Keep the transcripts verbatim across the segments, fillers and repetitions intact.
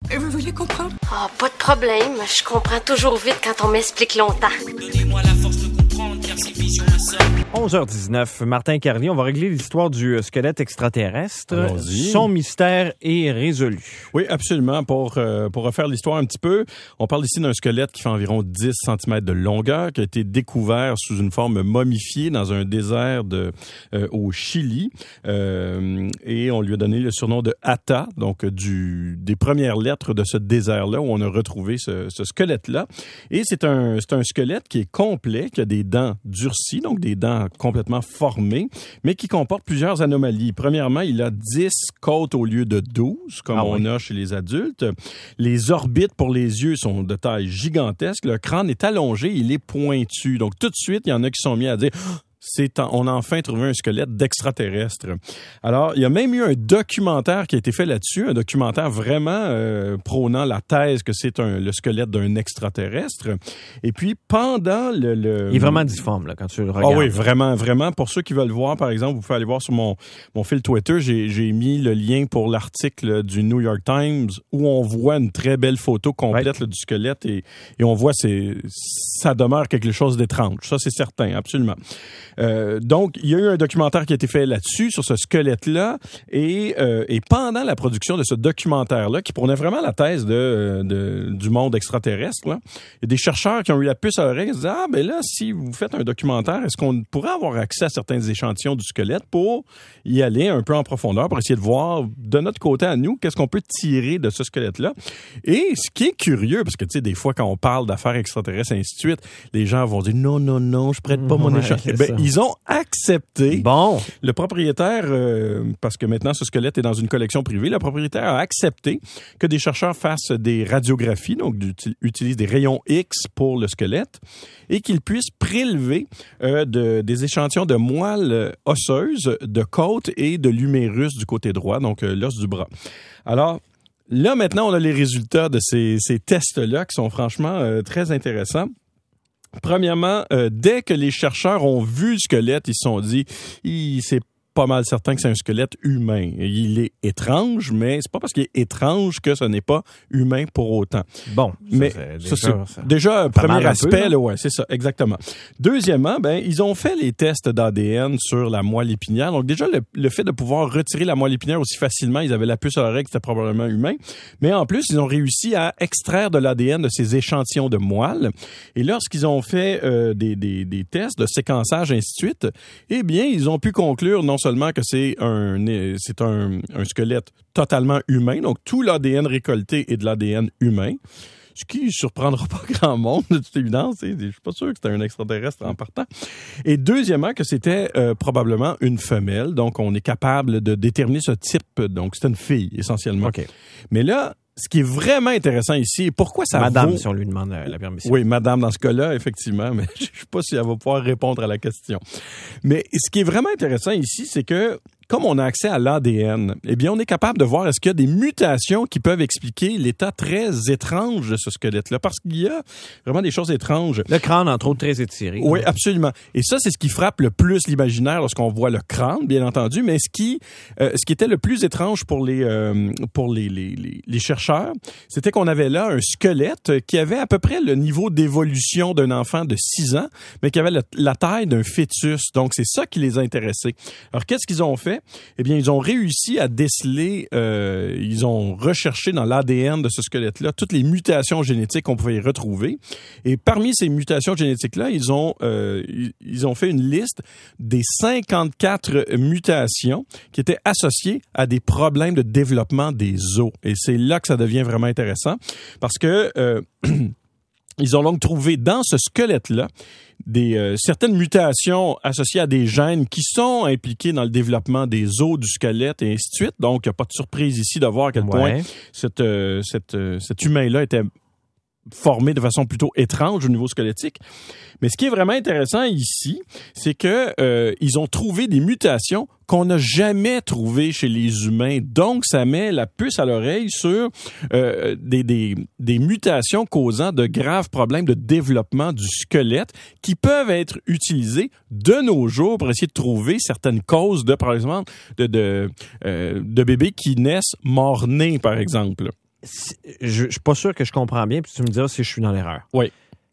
Et vous voulez comprendre? Ah, oh, pas de problème. Je comprends toujours vite quand on m'explique longtemps. Donnez-moi la force de comprendre, car ces visions me semblent. onze heures dix-neuf, Martin Carlier, on va régler l'histoire du squelette extraterrestre. Allons-y. Son mystère est résolu. Oui, absolument. Pour, euh, pour refaire l'histoire un petit peu, on parle ici d'un squelette qui fait environ dix centimètres de longueur, qui a été découvert sous une forme momifiée dans un désert de, euh, au Chili. Euh, et on lui a donné le surnom de Ata, donc du, des premières lettres de ce désert-là où on a retrouvé ce, ce squelette-là. Et c'est un, c'est un squelette qui est complet, qui a des dents durcies, donc des dents complètement formées, mais qui comporte plusieurs anomalies. Premièrement, il a dix côtes au lieu de douze, comme ah on oui. a chez les adultes. Les orbites pour les yeux sont de taille gigantesque. Le crâne est allongé, il est pointu. Donc tout de suite, il y en a qui sont mis à dire... C'est en, on a enfin trouvé un squelette d'extraterrestre. Alors, il y a même eu un documentaire qui a été fait là-dessus, un documentaire vraiment euh, prônant la thèse que c'est un, le squelette d'un extraterrestre. Et puis, pendant le... le... Il est vraiment difforme, là, quand tu le regardes. Ah oui, vraiment, vraiment. Pour ceux qui veulent voir, par exemple, vous pouvez aller voir sur mon, mon fil Twitter, j'ai, j'ai mis le lien pour l'article du New York Times où on voit une très belle photo complète ouais. là, du squelette et, et on voit c'est ça demeure quelque chose d'étrange. Ça, c'est certain, absolument. Euh, donc, il y a eu un documentaire qui a été fait là-dessus, sur ce squelette-là, et, euh, et pendant la production de ce documentaire-là, qui prônait vraiment la thèse de, de, du monde extraterrestre, là, il y a des chercheurs qui ont eu la puce à l'oreille, qui se disaient « Ah, ben là, si vous faites un documentaire, est-ce qu'on pourrait avoir accès à certains échantillons du squelette pour y aller un peu en profondeur, pour essayer de voir, de notre côté à nous, qu'est-ce qu'on peut tirer de ce squelette-là? » Et ce qui est curieux, parce que, tu sais, des fois, quand on parle d'affaires extraterrestres et ainsi de suite, les gens vont dire « Non, non, non, je prête pas mon ouais, échantillon. » Ben, ils ont accepté. Bon. Le propriétaire, euh, parce que maintenant ce squelette est dans une collection privée, le propriétaire a accepté que des chercheurs fassent des radiographies, donc utilisent des rayons X pour le squelette, et qu'ils puissent prélever euh, de, des échantillons de moelle osseuse, de côte et de l'humérus du côté droit, donc euh, l'os du bras. Alors, là maintenant, on a les résultats de ces, ces tests-là qui sont franchement euh, très intéressants. Premièrement, euh, dès que les chercheurs ont vu le squelette, ils se sont dit, c'est pas mal certain que c'est un squelette humain. Il est étrange, mais c'est pas parce qu'il est étrange que ce n'est pas humain pour autant. Bon, ça, mais c'est déjà, ça, c'est ça, déjà un premier un aspect, peu, là, ouais, c'est ça, exactement. Deuxièmement, ben ils ont fait les tests d'A D N sur la moelle épinière. Donc déjà le, le fait de pouvoir retirer la moelle épinière aussi facilement, ils avaient la puce à l'oreille que c'était probablement humain. Mais en plus, ils ont réussi à extraire de l'A D N de ces échantillons de moelle. Et lorsqu'ils ont fait euh, des, des, des tests de séquençage et ainsi de suite, eh bien, ils ont pu conclure non seulement que c'est un c'est un, un squelette totalement humain, donc tout l'A D N récolté est de l'A D N humain, ce qui surprendra pas grand monde, de toute évidence. Je suis pas sûr que c'était un extraterrestre en partant. Et deuxièmement, que c'était euh, probablement une femelle, donc on est capable de déterminer ce type, donc c'était une fille essentiellement. Okay. Mais là, ce qui est vraiment intéressant ici, et pourquoi ça Madame, vaut... si on lui demande la, la permission. Oui, madame, dans ce cas-là, effectivement, mais je ne sais pas si elle va pouvoir répondre à la question. Mais ce qui est vraiment intéressant ici, c'est que comme on a accès à l'A D N, eh bien, on est capable de voir est-ce qu'il y a des mutations qui peuvent expliquer l'état très étrange de ce squelette-là, parce qu'il y a vraiment des choses étranges. Le crâne, entre autres, très étiré. Oui, absolument. Et ça, c'est ce qui frappe le plus l'imaginaire lorsqu'on voit le crâne, bien entendu, mais ce qui, euh, ce qui était le plus étrange pour les, euh, pour les, les, les, les chercheurs, c'était qu'on avait là un squelette qui avait à peu près le niveau d'évolution d'un enfant de six ans, mais qui avait la, la taille d'un fœtus. Donc, c'est ça qui les a intéressés. Alors, qu'est-ce qu'ils ont fait? Eh bien, ils ont réussi à déceler, euh, ils ont recherché dans l'A D N de ce squelette-là toutes les mutations génétiques qu'on pouvait y retrouver. Et parmi ces mutations génétiques-là, ils ont, euh, ils ont fait une liste des cinquante-quatre mutations qui étaient associées à des problèmes de développement des os. Et c'est là que ça devient vraiment intéressant parce que euh, ils ont donc trouvé dans ce squelette-là des euh, certaines mutations associées à des gènes qui sont impliqués dans le développement des os du squelette et ainsi de suite. Donc, il n'y a pas de surprise ici de voir à quel ouais. point cette, euh, cette, euh, cet humain-là était formé de façon plutôt étrange au niveau squelettique. Mais ce qui est vraiment intéressant ici, c'est que euh, ils ont trouvé des mutations qu'on n'a jamais trouvées chez les humains. Donc, ça met la puce à l'oreille sur euh, des, des, des mutations causant de graves problèmes de développement du squelette qui peuvent être utilisés de nos jours pour essayer de trouver certaines causes de, par exemple, de, de, euh, de bébés qui naissent mort-nés, par exemple. je, je suis pas sûr que je comprends bien, puis tu me diras si je suis dans l'erreur. Oui.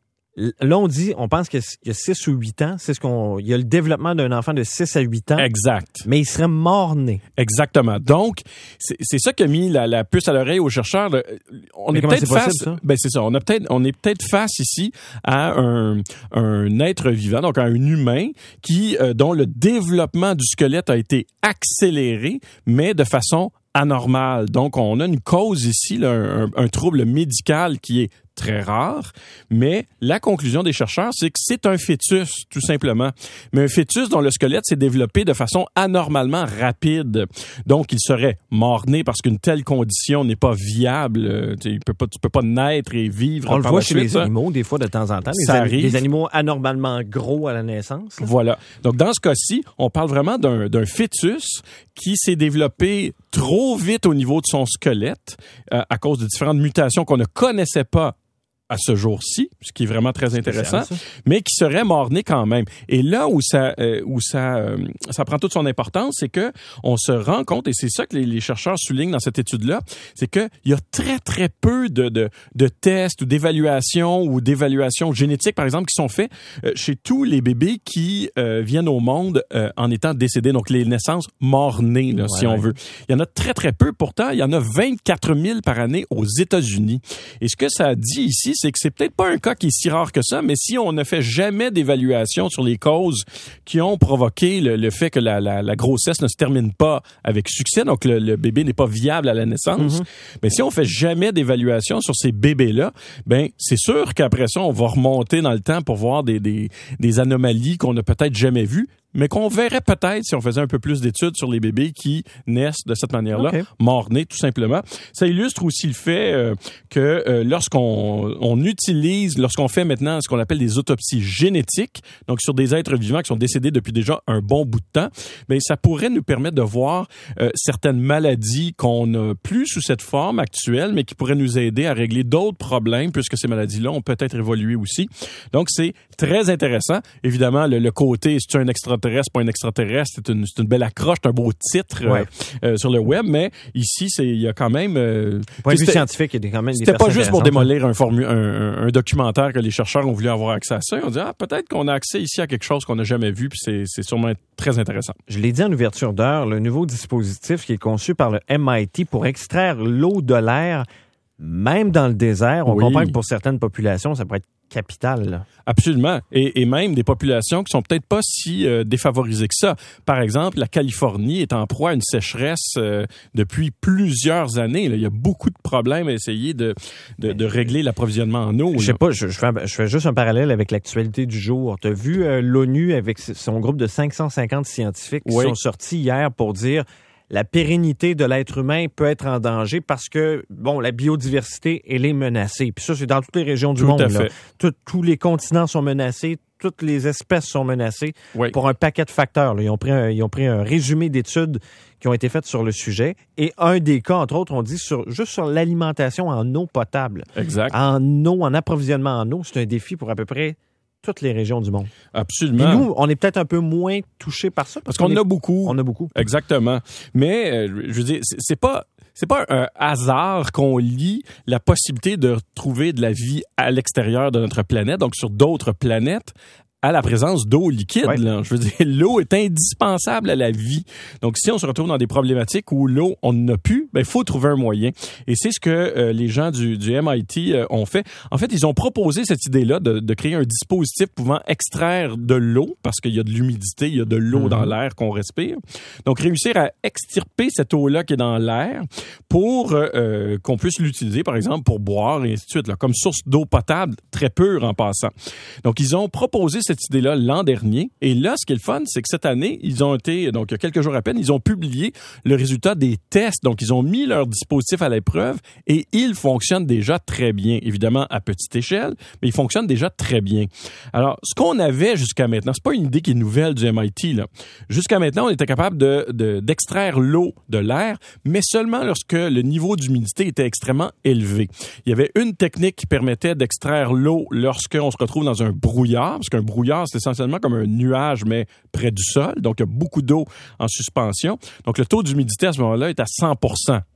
Là, on dit, on pense qu'il y a six ou huit ans, c'est ce qu'on, il y a le développement d'un enfant de six à huit ans. Exact. Mais il serait mort-né. Exactement. Donc, c'est, c'est ça qui a mis la, la puce à l'oreille aux chercheurs. On mais est peut-être c'est face, possible, ça? ben c'est ça. On a peut-être, on est peut-être face ici à un, un être vivant, donc à un humain qui, euh, dont le développement du squelette a été accéléré, mais de façon anormale. Donc, on a une cause ici, là, un, un trouble médical qui est très rare, mais la conclusion des chercheurs, c'est que c'est un fœtus, tout simplement. Mais un fœtus dont le squelette s'est développé de façon anormalement rapide. Donc, il serait mort-né parce qu'une telle condition n'est pas viable. Tu peux pas, tu peux pas naître et vivre. On le par voit la chez suite, les ça. animaux, des fois, de temps en temps. Les, Ça an- arrive. les animaux anormalement gros à la naissance. Là. Voilà. Donc, dans ce cas-ci, on parle vraiment d'un, d'un fœtus qui s'est développé trop vite au niveau de son squelette euh, à cause de différentes mutations qu'on ne connaissait pas à ce jour-ci, ce qui est vraiment très intéressant, spécial, ça. mais qui serait mort-né quand même. Et là où ça euh, où ça euh, ça prend toute son importance, c'est que on se rend compte, et c'est ça que les, les chercheurs soulignent dans cette étude-là, c'est que il y a très très peu de de, de tests ou d'évaluations ou d'évaluations génétiques, par exemple, qui sont faits euh, chez tous les bébés qui euh, viennent au monde euh, en étant décédés, donc les naissances mort-nées, là, Ouais, si on ouais. veut. Il y en a très très peu. Pourtant, il y en a vingt-quatre mille par année aux États-Unis. Et ce que ça dit ici, c'est que c'est peut-être pas un cas qui est si rare que ça, mais si on ne fait jamais d'évaluation sur les causes qui ont provoqué le, le fait que la, la, la grossesse ne se termine pas avec succès, donc le, le bébé n'est pas viable à la naissance, Mm-hmm. mais si on fait jamais d'évaluation sur ces bébés-là, ben c'est sûr qu'après ça, on va remonter dans le temps pour voir des, des, des anomalies qu'on n'a peut-être jamais vues, mais qu'on verrait peut-être si on faisait un peu plus d'études sur les bébés qui naissent de cette manière-là, Okay. mort-nés tout simplement. Ça illustre aussi le fait euh, que euh, lorsqu'on on utilise, lorsqu'on fait maintenant ce qu'on appelle des autopsies génétiques, donc sur des êtres vivants qui sont décédés depuis déjà un bon bout de temps, ben ça pourrait nous permettre de voir euh, certaines maladies qu'on n'a plus sous cette forme actuelle, mais qui pourraient nous aider à régler d'autres problèmes, puisque ces maladies-là ont peut-être évolué aussi. Donc c'est très intéressant. Évidemment, le, le côté, c'est un extraterrestre, pas un extraterrestre, c'est une, c'est une belle accroche, c'est un beau titre euh, Ouais. euh, sur le web, mais ici, c'est il y a quand même... Euh, Point de vue c'était- scientifique, il y a quand même des c'était pas personnes juste pour intéressantes. démolir un, formu- un, un, un documentaire que les chercheurs ont voulu avoir accès à ça. On dit, ah, peut-être qu'on a accès ici à quelque chose qu'on n'a jamais vu, puis c'est, c'est sûrement très intéressant. Je l'ai dit en ouverture d'heure, le nouveau dispositif qui est conçu par le M I T pour extraire l'eau de l'air, même dans le désert. On Oui. comprend que pour certaines populations, ça pourrait être capital. Là. Absolument. Et, et même des populations qui sont peut-être pas si euh, défavorisées que ça. Par exemple, la Californie est en proie à une sécheresse euh, depuis plusieurs années. Là. Il y a beaucoup de problèmes à essayer de, de, de régler l'approvisionnement en eau. Je sais là. pas, je, je, fais, un- je fais juste un parallèle avec l'actualité du jour. Tu as vu euh, l'ONU avec son groupe de cinq cent cinquante scientifiques qui Oui. sont sortis hier pour dire la pérennité de l'être humain peut être en danger parce que, bon, la biodiversité, elle est menacée. Puis ça, c'est dans toutes les régions du Tout monde. à là. fait. Tout- tous les continents sont menacés, toutes les espèces sont menacées Oui. pour un paquet de facteurs. Là. Ils ont pris un, ils ont pris un résumé d'études qui ont été faites sur le sujet. Et un des cas, entre autres, on dit sur, juste sur l'alimentation en eau potable. Exact. En eau, en approvisionnement en eau, c'est un défi pour à peu près toutes les régions du monde. Et Absolument. nous, on est peut-être un peu moins touchés par ça. Parce qu'on est- a beaucoup. On a beaucoup. Exactement. Mais, euh, je veux dire, c'est, c'est pas... C'est pas un hasard qu'on lit la possibilité de trouver de la vie à l'extérieur de notre planète, donc sur d'autres planètes, à la présence d'eau liquide. Ouais. Là. Je veux dire, l'eau est indispensable à la vie. Donc, si on se retrouve dans des problématiques où l'eau, on n'en a plus, ben, il faut trouver un moyen. Et c'est ce que euh, les gens du, du M I T euh, ont fait. En fait, ils ont proposé cette idée-là de, de créer un dispositif pouvant extraire de l'eau, parce qu'il y a de l'humidité, il y a de l'eau Mhm. dans l'air qu'on respire. Donc, réussir à extirper cette eau-là qui est dans l'air pour euh, euh, qu'on puisse l'utiliser, par exemple, pour boire et ainsi de suite, là, comme source d'eau potable, très pure en passant. Donc, ils ont proposé cette idée-là l'an dernier. Et là, ce qui est le fun, c'est que cette année, ils ont été, donc il y a quelques jours à peine, ils ont publié le résultat des tests. Donc, ils ont mis leur dispositif à l'épreuve et il fonctionne déjà très bien. Évidemment, à petite échelle, mais il fonctionne déjà très bien. Alors, ce qu'on avait jusqu'à maintenant, c'est pas une idée qui est nouvelle du M I T, là. Jusqu'à maintenant, on était capable de, de, d'extraire l'eau de l'air, mais seulement lorsque le niveau d'humidité était extrêmement élevé. Il y avait une technique qui permettait d'extraire l'eau lorsqu'on se retrouve dans un brouillard, parce qu'un brouillard, c'est essentiellement comme un nuage, mais près du sol. Donc, il y a beaucoup d'eau en suspension. Donc, le taux d'humidité à ce moment-là est à cent pour cent.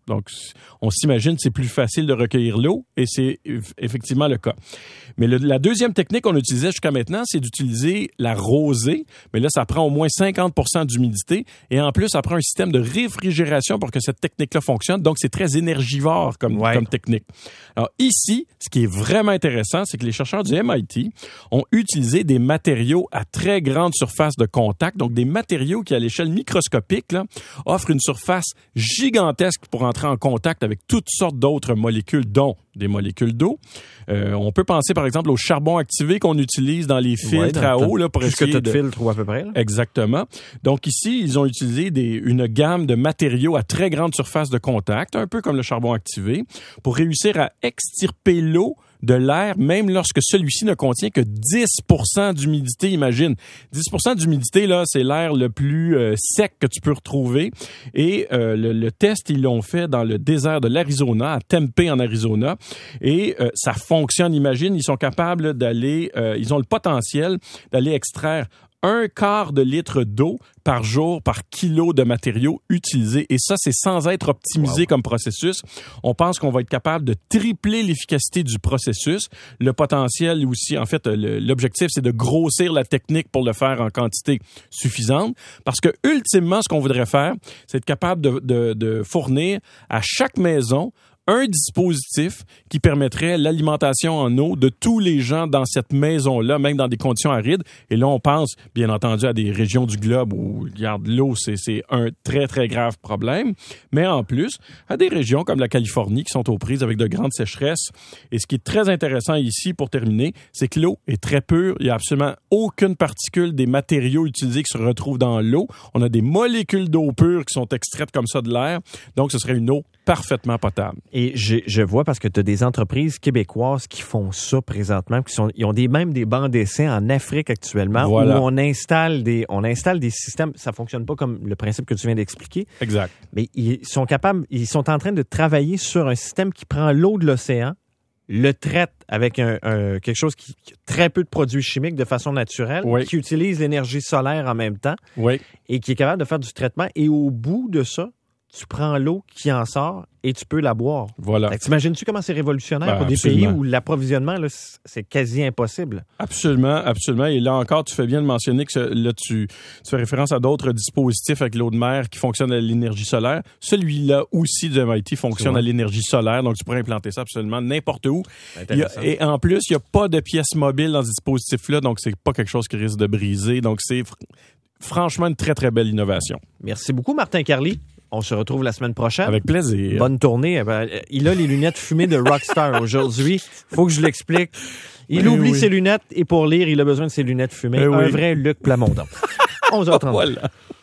Donc, on s'imagine que c'est plus facile de recueillir l'eau et c'est effectivement le cas. Mais le, la deuxième technique qu'on utilisait jusqu'à maintenant, c'est d'utiliser la rosée. Mais là, ça prend au moins cinquante pour cent d'humidité et en plus, ça prend un système de réfrigération pour que cette technique-là fonctionne. Donc, c'est très énergivore comme, ouais. comme technique. Alors ici, ce qui est vraiment intéressant, c'est que les chercheurs du M I T ont utilisé des matériaux à très grande surface de contact, donc des matériaux qui, à l'échelle microscopique, là, offrent une surface gigantesque pour entrer en contact avec toutes sortes d'autres molécules, dont des molécules d'eau. Euh, on peut penser, par exemple, au charbon activé qu'on utilise dans les filtres ouais, dans, à eau. Là, pour essayer que tu de... filtres ou à peu près. Là. Exactement. Donc ici, ils ont utilisé des, une gamme de matériaux à très grande surface de contact, un peu comme le charbon activé, pour réussir à extirper l'eau de l'air, même lorsque celui-ci ne contient que dix pour cent d'humidité, imagine. dix pour cent d'humidité, là, c'est l'air le plus euh, sec que tu peux retrouver. Et euh, le, le test, ils l'ont fait dans le désert de l'Arizona, à Tempe, en Arizona. Et euh, ça fonctionne, imagine. Ils sont capables d'aller, euh, ils ont le potentiel d'aller extraire un quart de litre d'eau par jour par kilo de matériaux utilisés. Et ça, c'est sans être optimisé wow. comme processus. On pense qu'on va être capable de tripler l'efficacité du processus. Le potentiel aussi, en fait, le, l'objectif, c'est de grossir la technique pour le faire en quantité suffisante. Parce que, ultimement, ce qu'on voudrait faire, c'est être capable de, de, de fournir à chaque maison un dispositif qui permettrait l'alimentation en eau de tous les gens dans cette maison-là, même dans des conditions arides. Et là, on pense, bien entendu, à des régions du globe où, regarde, l'eau, c'est, c'est un très, très grave problème. Mais en plus, à des régions comme la Californie qui sont aux prises avec de grandes sécheresses. Et ce qui est très intéressant ici, pour terminer, c'est que l'eau est très pure. Il n'y a absolument aucune particule des matériaux utilisés qui se retrouvent dans l'eau. On a des molécules d'eau pure qui sont extraites comme ça de l'air. Donc, ce serait une eau parfaitement potable. Et je, je vois, parce que tu as des entreprises québécoises qui font ça présentement, qui sont, ils ont des, même des bancs d'essai en Afrique actuellement, voilà. où on installe des, on installe des systèmes. Ça fonctionne pas comme le principe que tu viens d'expliquer. Exact. Mais ils sont capables, ils sont en train de travailler sur un système qui prend l'eau de l'océan, le traite avec un, un, quelque chose qui a très peu de produits chimiques de façon naturelle, oui. qui utilise l'énergie solaire en même temps, oui. et qui est capable de faire du traitement. Et au bout de ça, tu prends l'eau qui en sort et tu peux la boire. Voilà. T'imagines-tu comment c'est révolutionnaire ben, pour des absolument. pays où l'approvisionnement, là, c'est quasi impossible? Absolument, absolument. Et là encore, tu fais bien de mentionner que là, tu, tu fais référence à d'autres dispositifs avec l'eau de mer qui fonctionnent à l'énergie solaire. Celui-là aussi du M I T fonctionne à l'énergie solaire, donc tu pourrais implanter ça absolument n'importe où. Il y a, et en plus, il n'y a pas de pièces mobiles dans ce dispositif-là, donc c'est pas quelque chose qui risque de briser. Donc c'est fr- franchement une très, très belle innovation. Merci beaucoup, Martin Carly. On se retrouve la semaine prochaine. Avec plaisir. Bonne tournée. Il a les lunettes fumées de Rockstar aujourd'hui. Faut que je l'explique. Il oui, oublie oui. ses lunettes et pour lire, il a besoin de ses lunettes fumées. Oui. Un vrai Luc Plamondon. onze heures trente. Voilà.